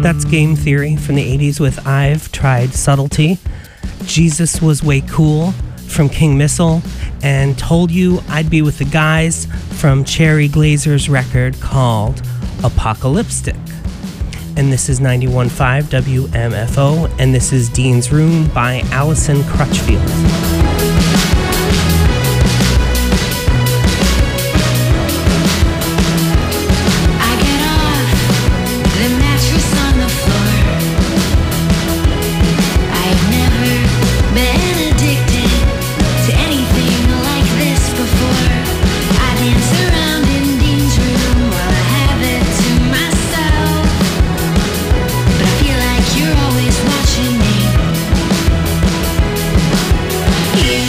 That's Game Theory from the 80s with I've Tried Subtlety. Jesus Was Way Cool from King Missile. And Told You I'd Be With the Guys from Cherry Glazer's record called Apocalyptic. And this is 91.5 WMFO, and this is Dean's Room by Alison Crutchfield. You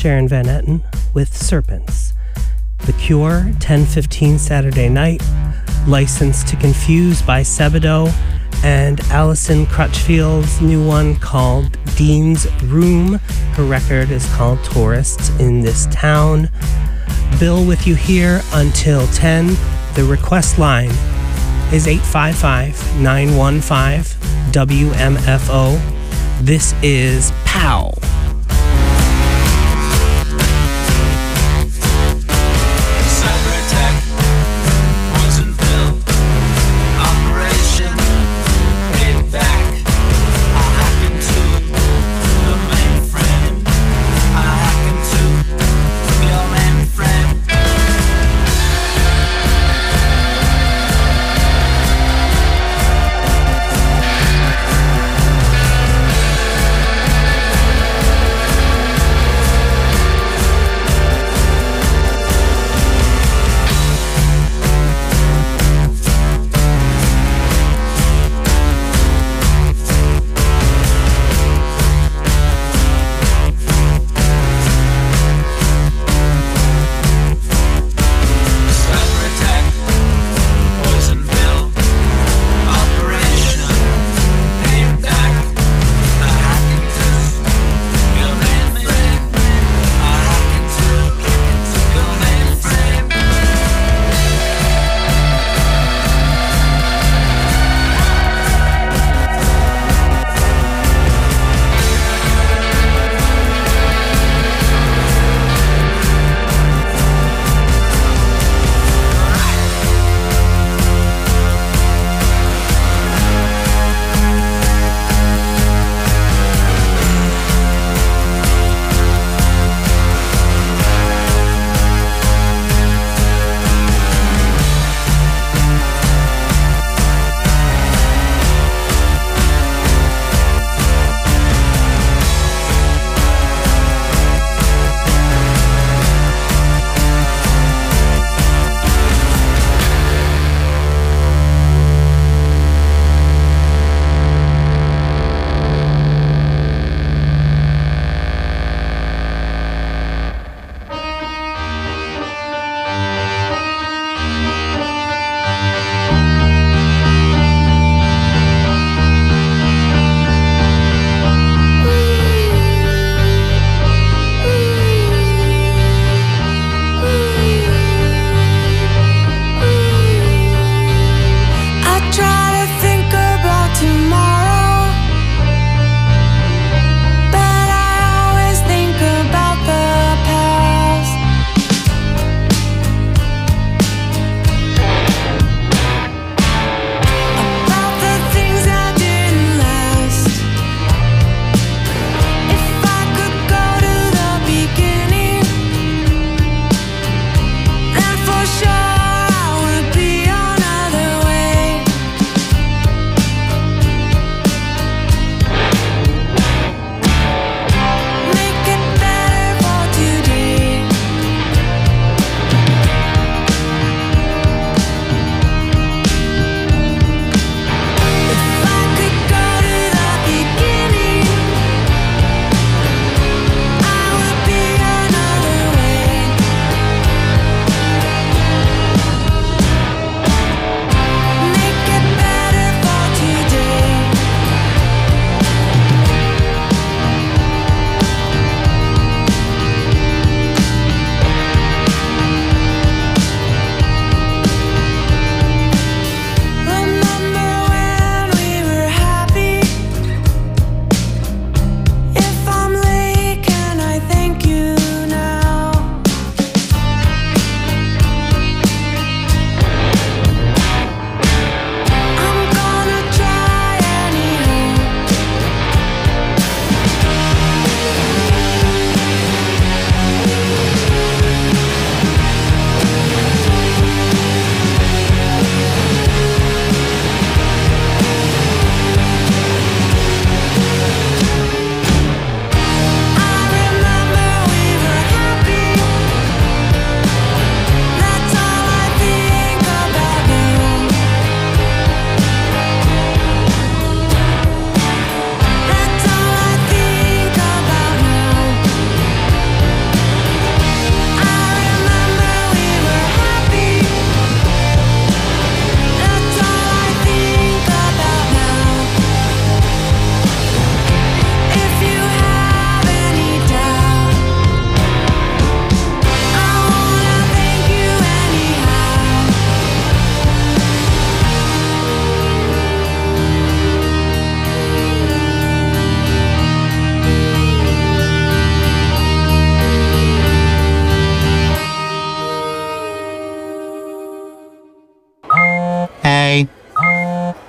Sharon Van Etten with Serpents. The Cure, 10:15 Saturday night. License to Confuse by Sebadoh. And Alison Crutchfield's new one called Dean's Room. Her record is called Tourists in This Town. Bill with you here until 10. The request line is 855-915-WMFO. This is POW.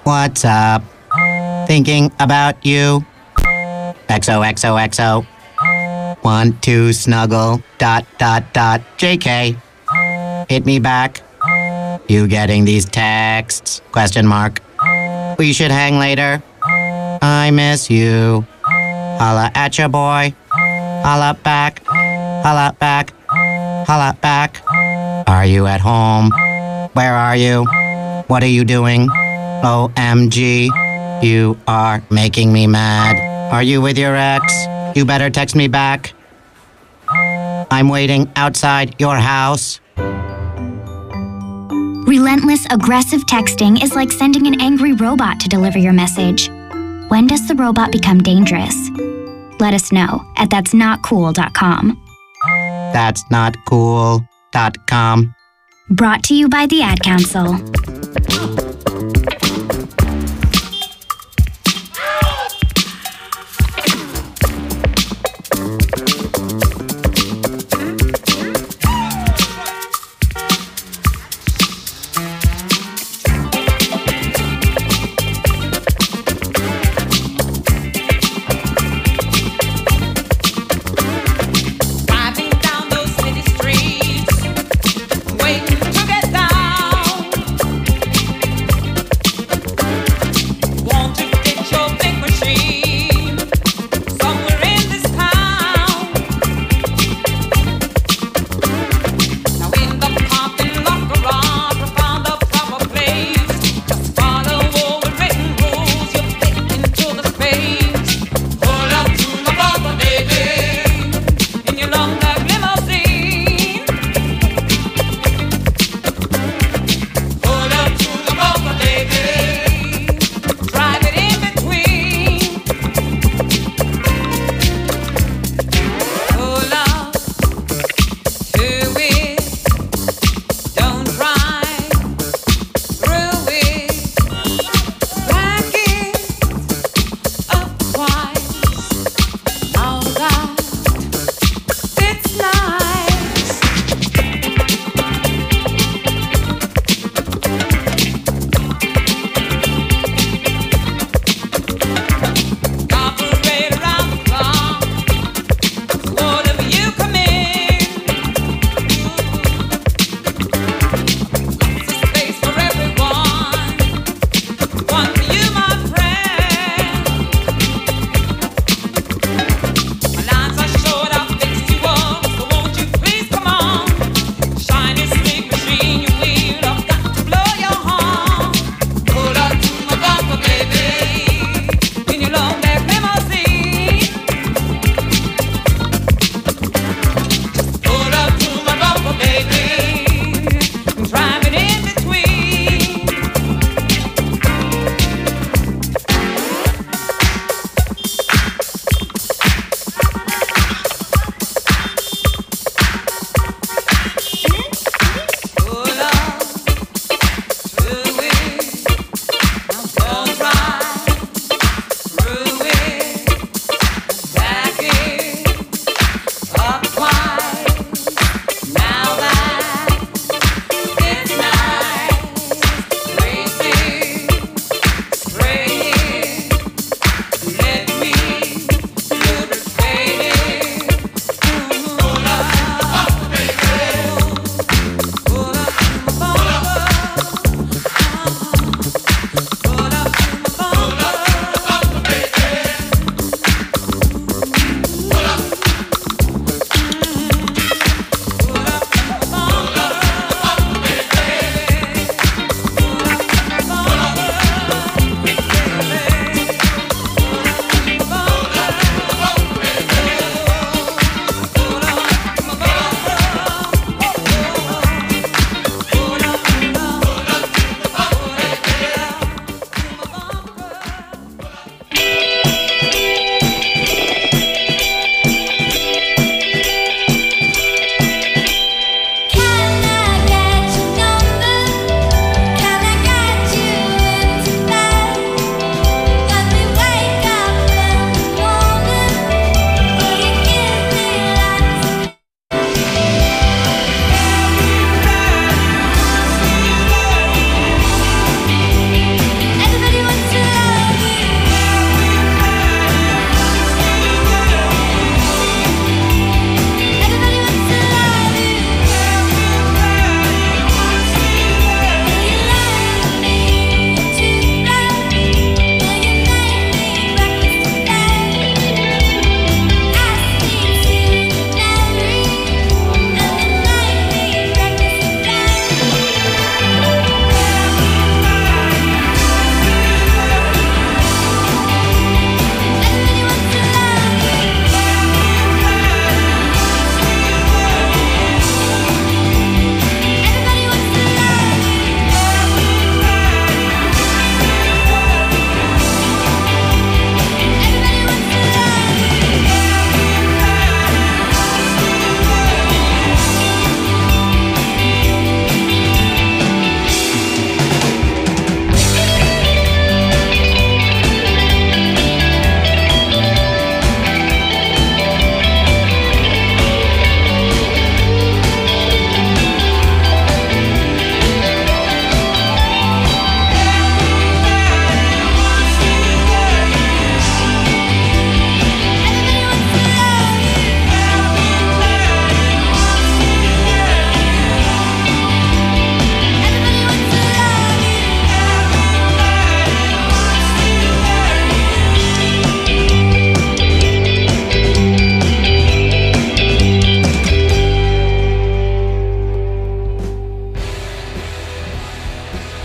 What's up? Thinking about you. XOXOXO. Want to snuggle. ... JK. Hit me back. You getting these texts? Question mark. We should hang later. I miss you. Holla at ya, boy. Holla back. Holla back. Holla back. Are you at home? Where are you? What are you doing? OMG. You are making me mad. Are you with your ex? You better text me back. I'm waiting outside your house. Relentless, aggressive texting is like sending an angry robot to deliver your message. When does the robot become dangerous? Let us know at that'snotcool.com. That'snotcool.com. Brought to you by the Ad Council. Driving down those city streets, waiting to get down.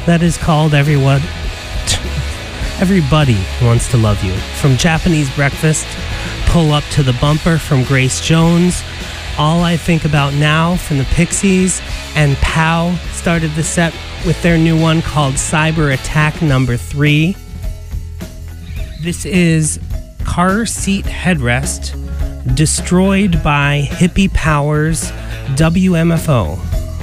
that is called Everybody Wants to Love You. From Japanese Breakfast, Pull Up to the Bumper from Grace Jones, All I Think About Now from the Pixies, and Pow started the set with their new one called Cyber Attack Number 3. This is Car Seat Headrest, Destroyed by Hippie Powers, WMFO.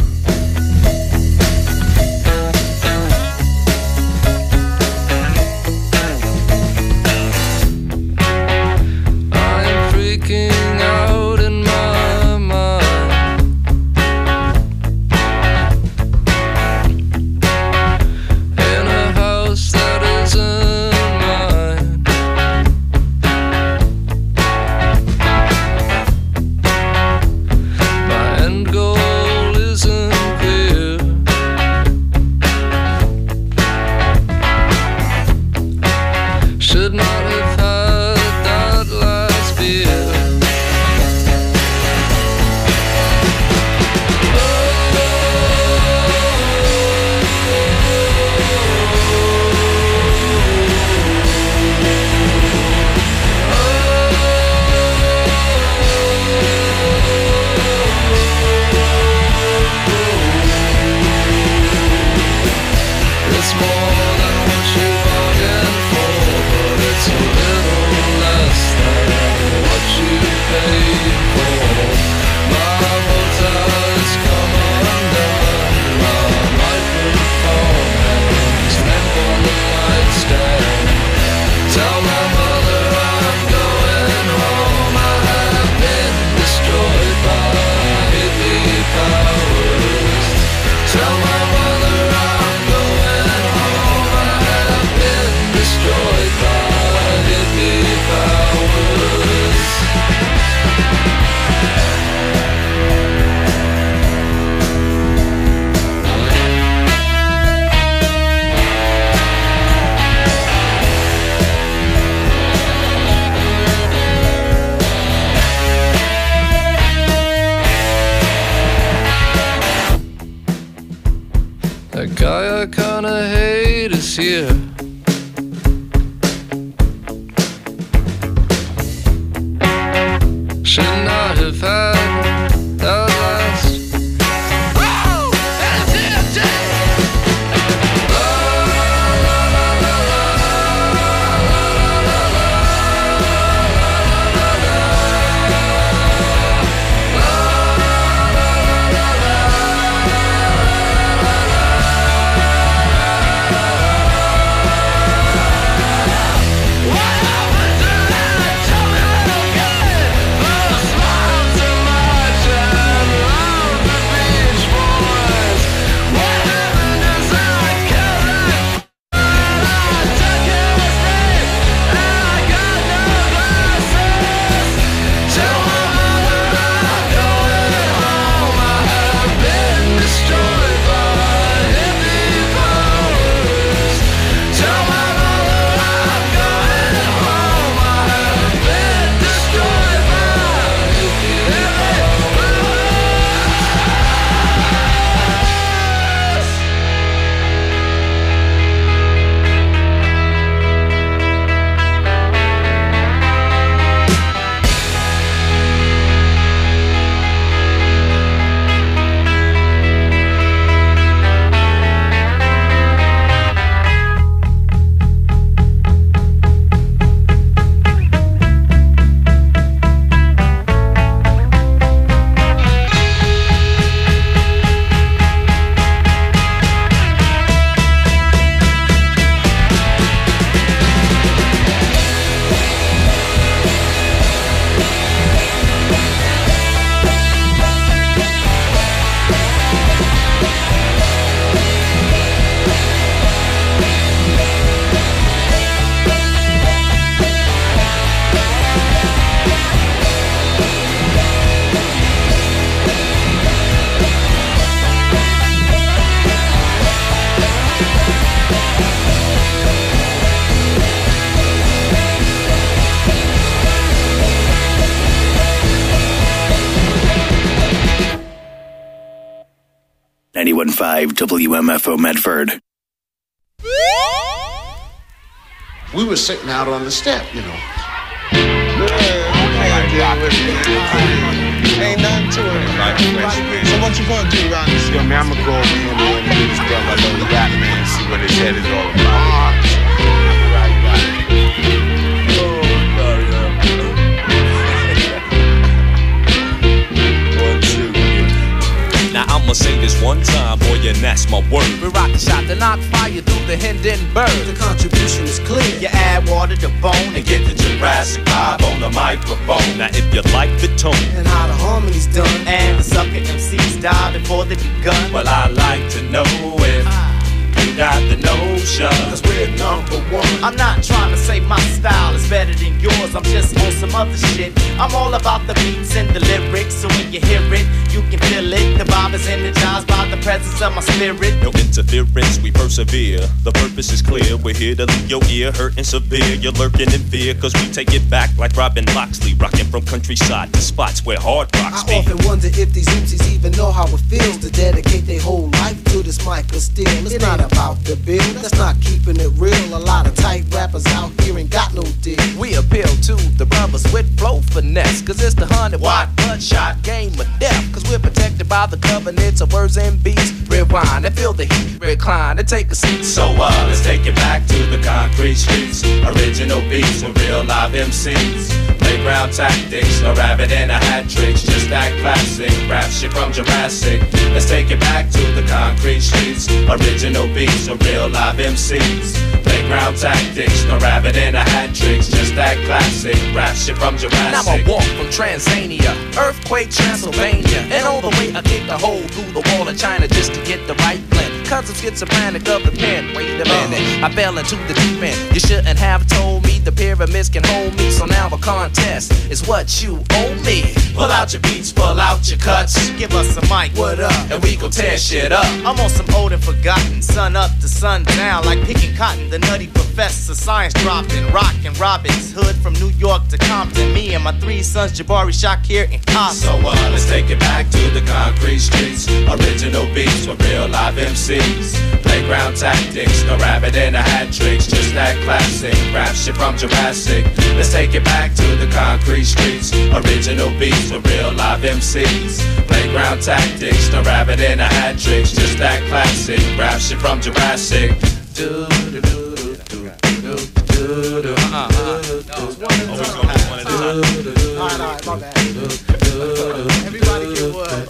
Here. Should not have had that last. Whoa! .5 WMFO Medford. We were sitting out on the step, you know. Ain't nothing to it. So what you gonna do around this? Yo, man, I'm gonna go over here and meet this girl, my little rap man, and see what his head is all about. Now I'ma say this one time, boy, and that's my word. We rock the shot to knock fire through the Hindenburg. The contribution is clear. You add water to bone And get the Jurassic vibe on the microphone. Now if you like the tone and how the harmony's done, and the sucker MCs die before they begun, well, I like to know if you got the notion. cause we're number one. I'm not trying to say my style is better than yours, I'm just on some other shit. I'm all about the beats and the lyrics, so when you hear it, you can feel it. The vibe is energized by the presence of my spirit. No interference, we persevere. The purpose is clear, we're here to leave your ear hurting severe. You're lurking in fear, cause we take it back like Robin Loxley, rocking from countryside to spots where hard rocks be. I often wonder if these MCs even know how it feels to dedicate their whole life to this mic of steel. It's not about the bill, that's not keeping it real. A lot of tight rappers out here ain't got no deal. We appeal to the brothers with flow finesse, cause it's the 100-watt bloodshot game of death. Cause we're protected by the covenants of words and beats. Rewind and feel the heat, recline and take a seat. So let's take it back to the concrete streets. Original beats with real live MCs. Playground tactics, a rabbit and a hat tricks. Just that classic rap shit from Jurassic. Let's take it back to the concrete streets. Original beats with real live MCs. Playground tactics, a rabbit and a hat tricks. Just that classic rap shit from Jurassic. Now I walk from Tanzania, earthquake Transylvania, and all the way I kick a hole through the wall of China just to get the right blend. Cause I'm schizophrenic of the pen. Wait a minute, I fell into the deep end. You shouldn't have told me the pyramids can hold me. So now a contest is what you owe me. Pull out your beats, pull out your cuts. Give us a mic, What up? and we gon' tear shit up. I'm on some old and forgotten, sun up to sundown, like picking cotton. The nutty professor, science dropping, rockin' Robin's Hood from New York to Compton. Me and my 3 sons, Jabari, Shakir, and Costa. So let's take it back to the concrete streets. Original beats with real live MCs. Playground tactics, no rabbit and a hat tricks. Just that classic rap shit from Jurassic. Let's take it back to the concrete streets. Original beats with real live MCs. Playground tactics, no rabbit and a hat tricks. Just that classic rap shit from Jurassic. Do do do do do do do do. Alright, my bad. Everybody get what?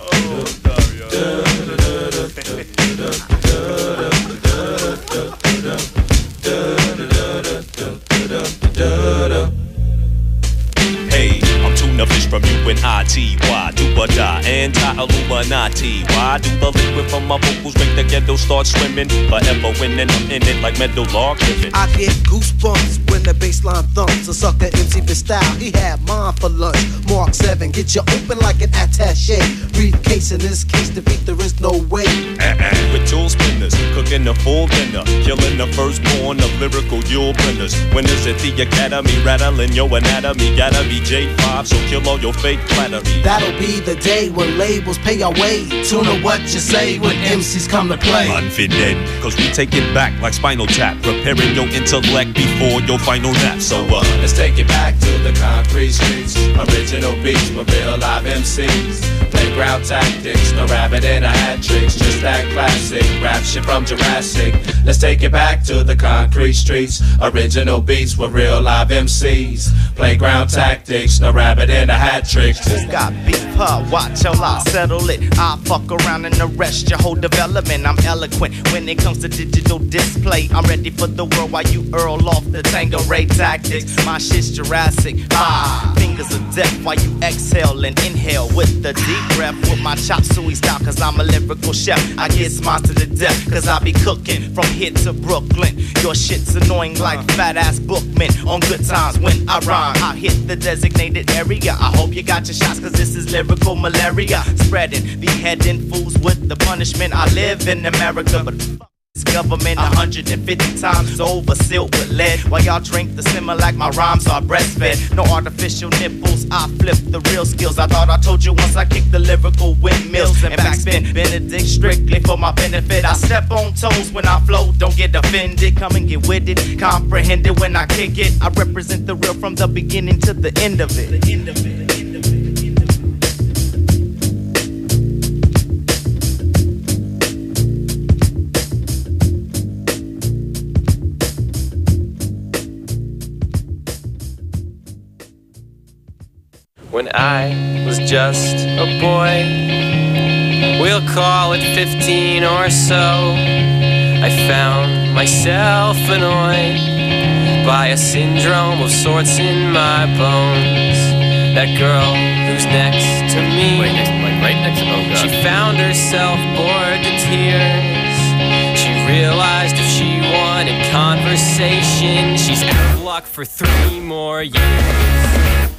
Hey, I'm tuna fish from UNITY. Do or die, anti-Illuminati. Why do the liquid from my vocals make the ghetto start swimming? Forever winning, I'm in it like metal log living. I get goosebumps when the bassline thumps. A sucker MC for style, he had mine for lunch. Mark 7, get you open like an attaché. Briefcase in this case, defeat there is no way. With tool spinners, cooking the full dinner, killing the firstborn of lyrical Yule blenders. Winners at the academy, rattling your anatomy. Gotta be J5, so kill all your fake flattery. That'll be the day when labels pay our way. Tune to what you say when MCs come to play. Confident, cause we take it back like Spinal Tap, preparing your intellect before your final nap. So let's take it back to the concrete streets. Original beats with real live MCs. Playground tactics, no rabbit and a hat tricks. Just that classic rap shit from Jurassic. Let's take it back to the concrete streets. Original beats with real live MCs. Playground tactics, no rabbit and a hat tricks. Who got beef, huh? Watch till I settle it. I fuck around and arrest your whole development. I'm eloquent when it comes to digital display. I'm ready for the world while you earl off the Tango Ray tactics. My shit's Jurassic. Fingers of death while you exhale and inhale with the deep breath. With my chop suey style, cause I'm a lyrical chef. I get smiles to the death, cause I be cooking from here to Brooklyn. Your shit's annoying like fat ass bookmen. On good times when I rhyme, I hit the designated area. I hope you got your shots, cause this is lyrical malaria. Spreading, beheading fools with the punishment. I live in America, but government 150 times over, sealed with lead. While y'all drink the simmer like my rhymes are breastfed. No artificial nipples, I flip the real skills. I thought I told you once I kicked the lyrical windmills and backspin. Benedict strictly for my benefit. I step on toes when I flow, don't get offended. Come and get with it, comprehend it when I kick it. I represent the real from the beginning to the end of it. The end of it. When I was just a boy, we'll call it 15 or so, I found myself annoyed by a syndrome of sorts in my bones. That girl who's next to me, right next to me, she found herself bored to tears. She realized if she wanted conversation, she's out of luck for 3 more years.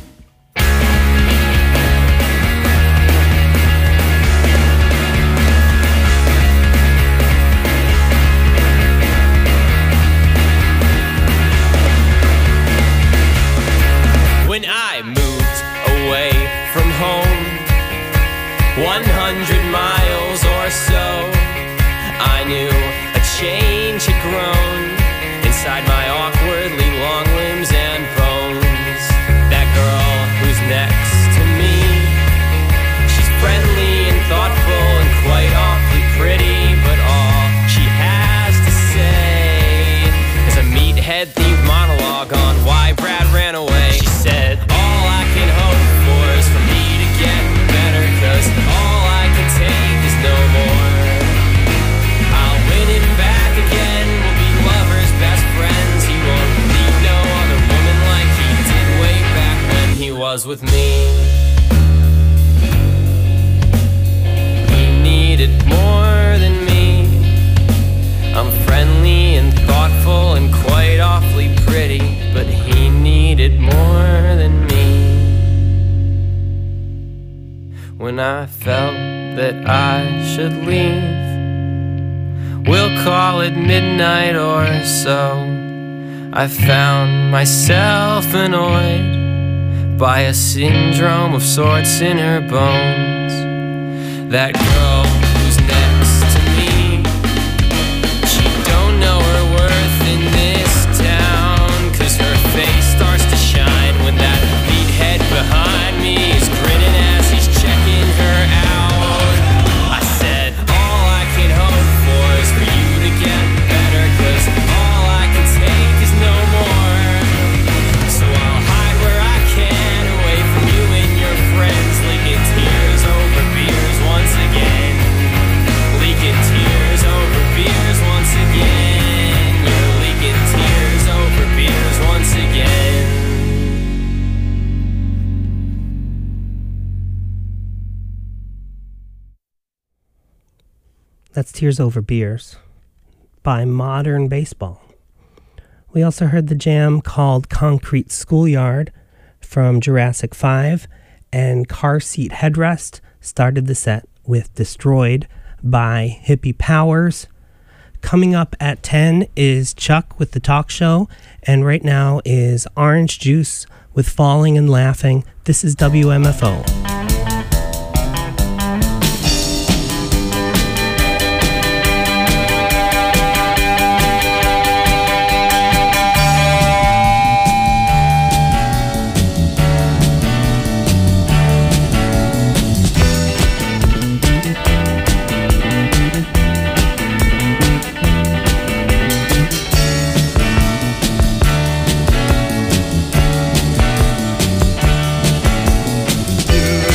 When I moved away from home, 100 miles or so, I knew a change had grown inside my awkwardly long limbs and bones. That girl who's next to me, she's friendly and thoughtful and quite awfully pretty, but all she has to say is a meathead-themed monologue on why Brad ran away. She said, all I can hope for is for me to get better, 'cause all I can take is no more. I'll win him back again, we'll be lovers, best friends. He won't need no other woman like he did way back when he was with me. He needed more than me. I'm friendly and thoughtful and quite awfully pretty, but he needed more than me. When I felt that I should leave, we'll call it midnight or so, I found myself annoyed by a syndrome of sorts in her bones. That girl who's next to me, she don't know her worth in this town, 'cause her face starts to shine when that meathead behind me is grinning as he's checking her out. I said, all I can hope for is for you to get better, 'cause all I can take is no more. So I'll hide where I can, away from you and your friends, leaking tears over beers once again. Leaking tears over beers once again. You're leaking tears over beers once again. That's Tears Over Beers by Modern Baseball. We also heard the jam called Concrete Schoolyard from Jurassic 5, and Car Seat Headrest started the set with Destroyed by Hippie Powers. Coming up at 10 is Chuck with the talk show, and right now is Orange Juice with Falling and Laughing. This is WMFO. You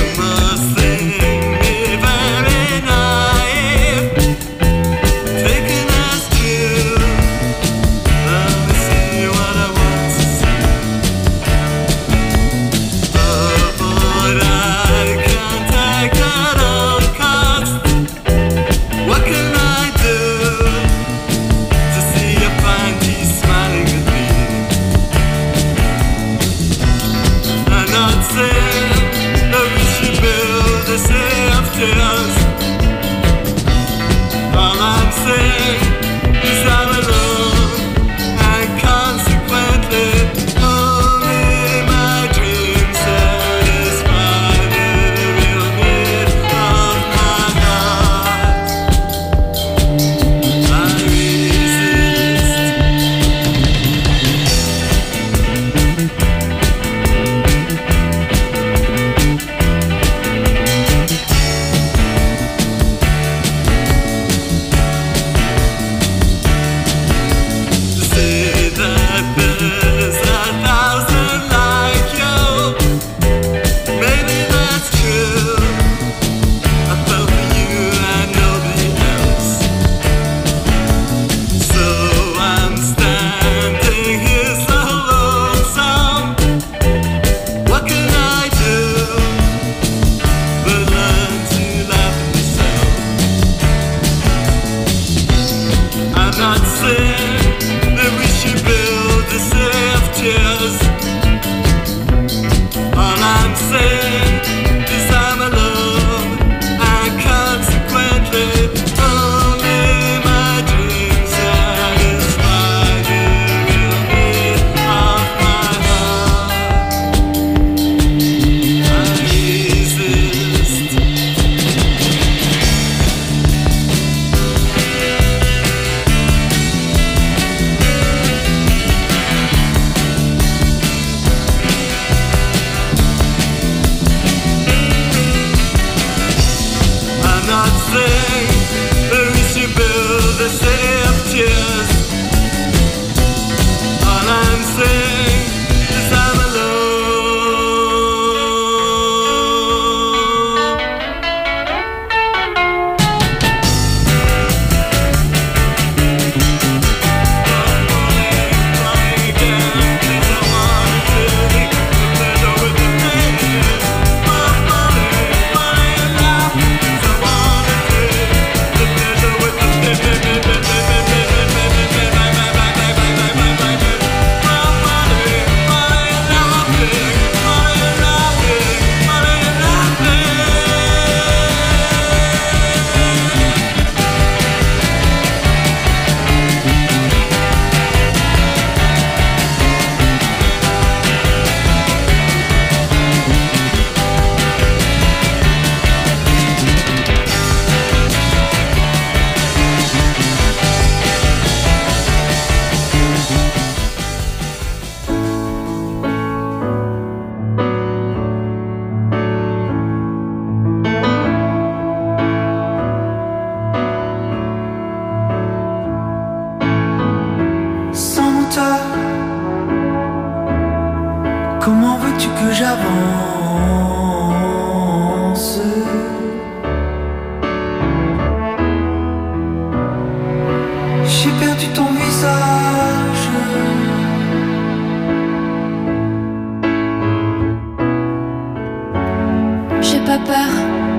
peur.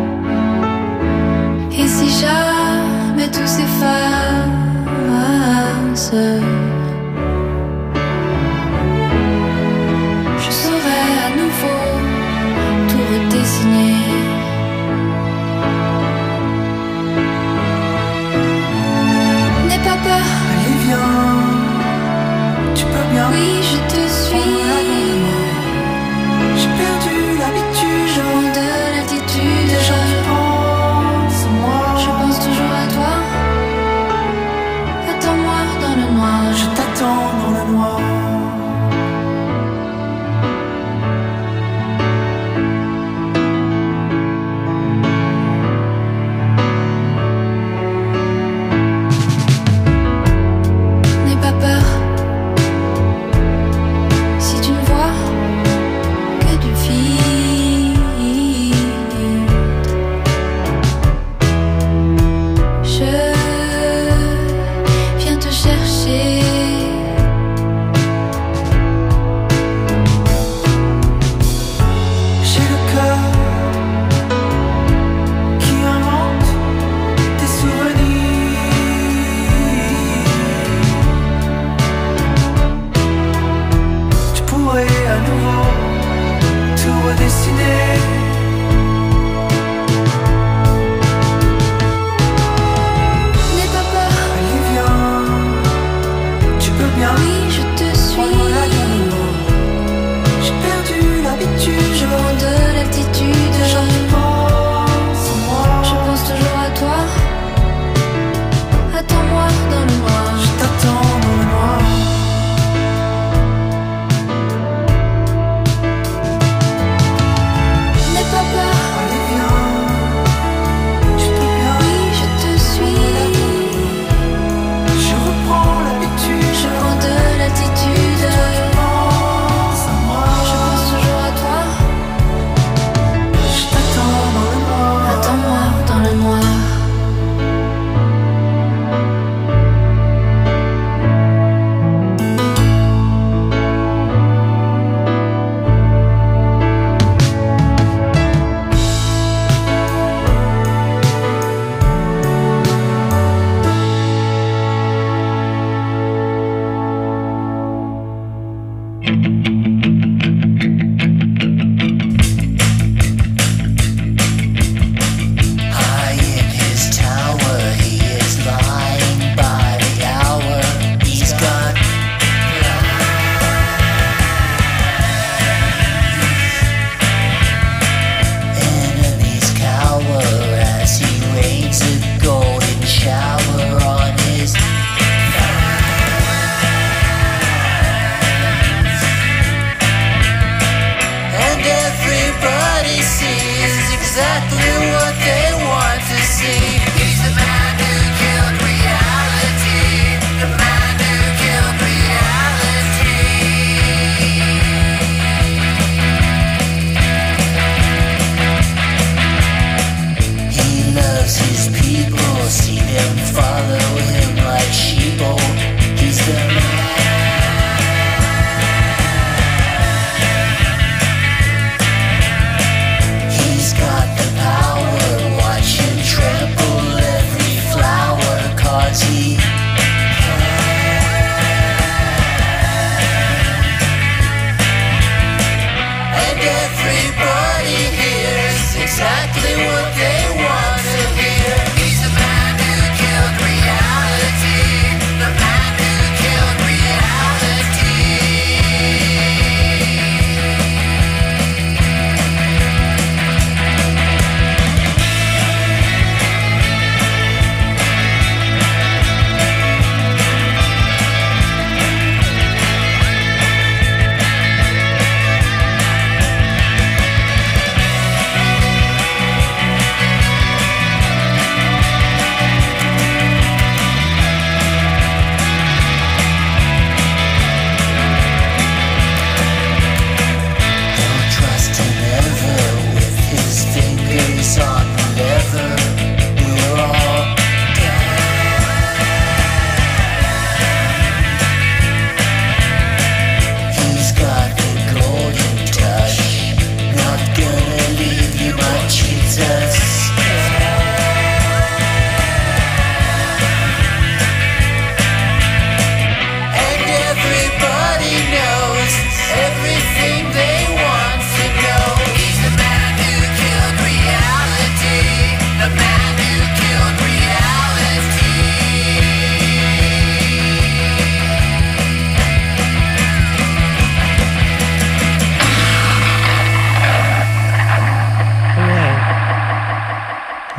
Et si jamais tout s'efface, je saurai à nouveau tout redessiner. N'aie pas peur. Allez viens, tu peux bien. Oui, je te suis. J'ai perdu l'habitude. Je prends de l'altitude.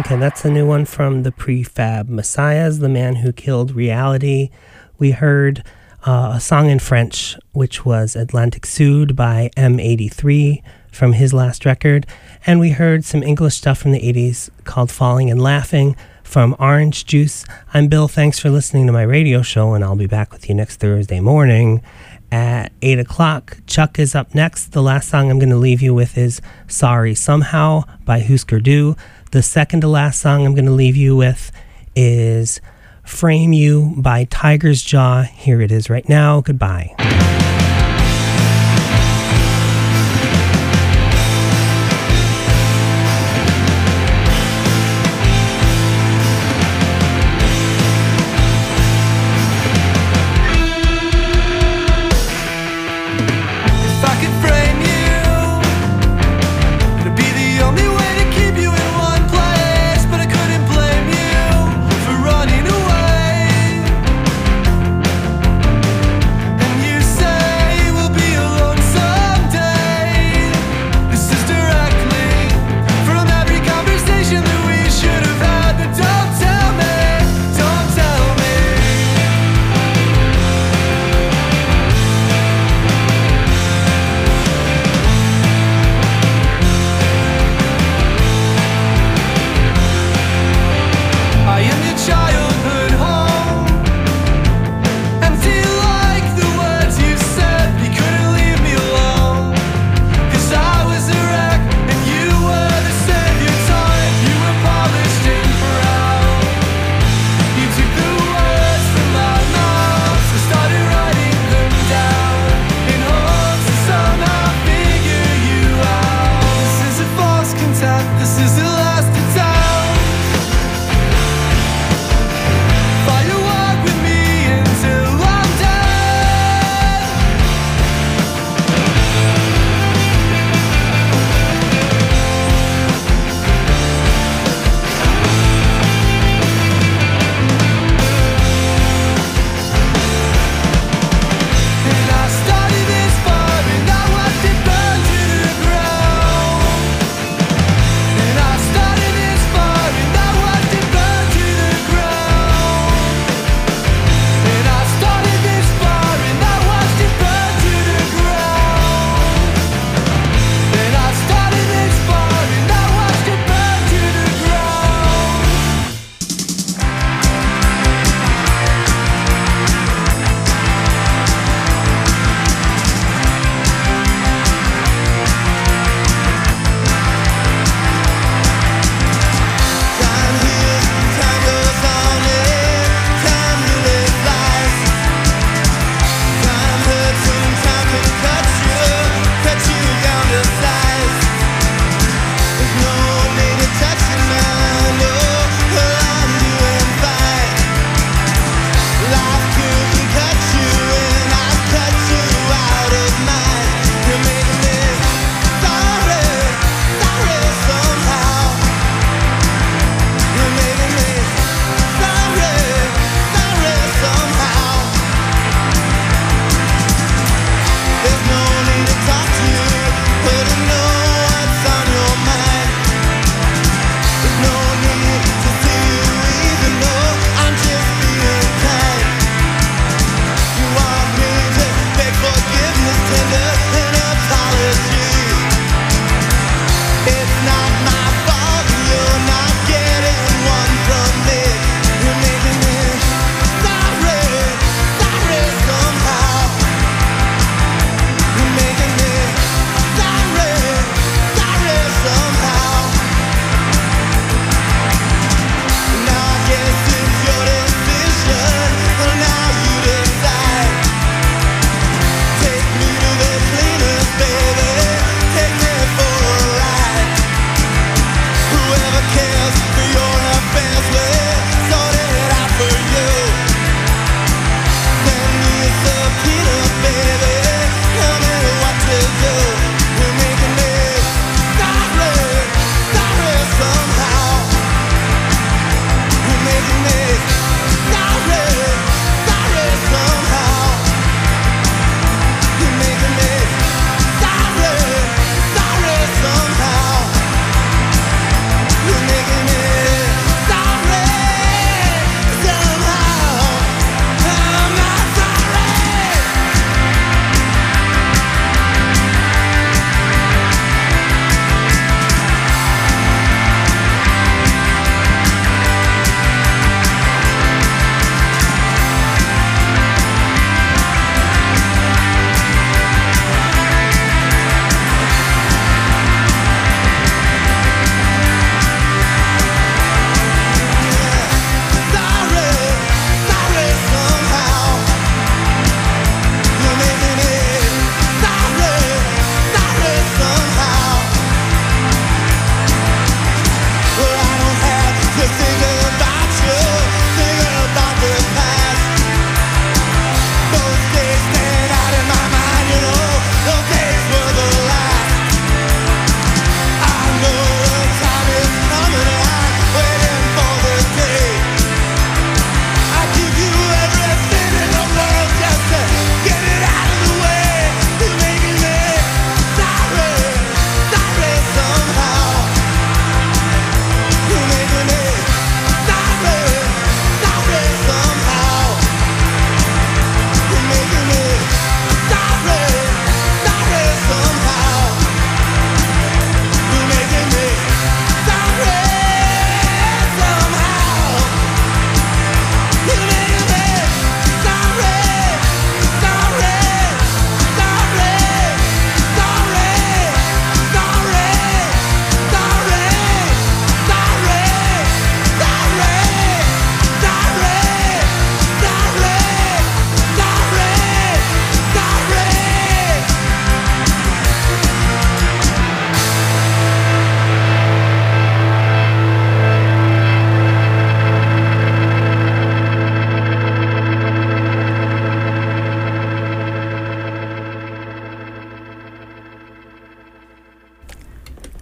Okay, that's the new one from the Prefab Messiahs, The Man Who Killed Reality. We heard a song in French, which was Atlantic Sud by M83 from his last record. And we heard some English stuff from the 80s called Falling and Laughing from Orange Juice. I'm Bill. Thanks for listening to my radio show, and I'll be back with you next Thursday morning at 8 o'clock. Chuck is up next. The last song I'm going to leave you with is Sorry Somehow by Husker Du. The second to last song I'm going to leave you with is Frame You by Tiger's Jaw. Here it is right now. Goodbye. Started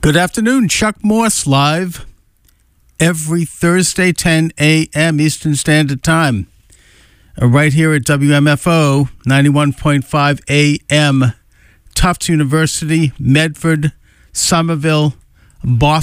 Good afternoon. Chuck Morse live every Thursday, 10 a.m. Eastern Standard Time. Right here at WMFO, 91.5 a.m. Tufts University, Medford, Somerville, Boston.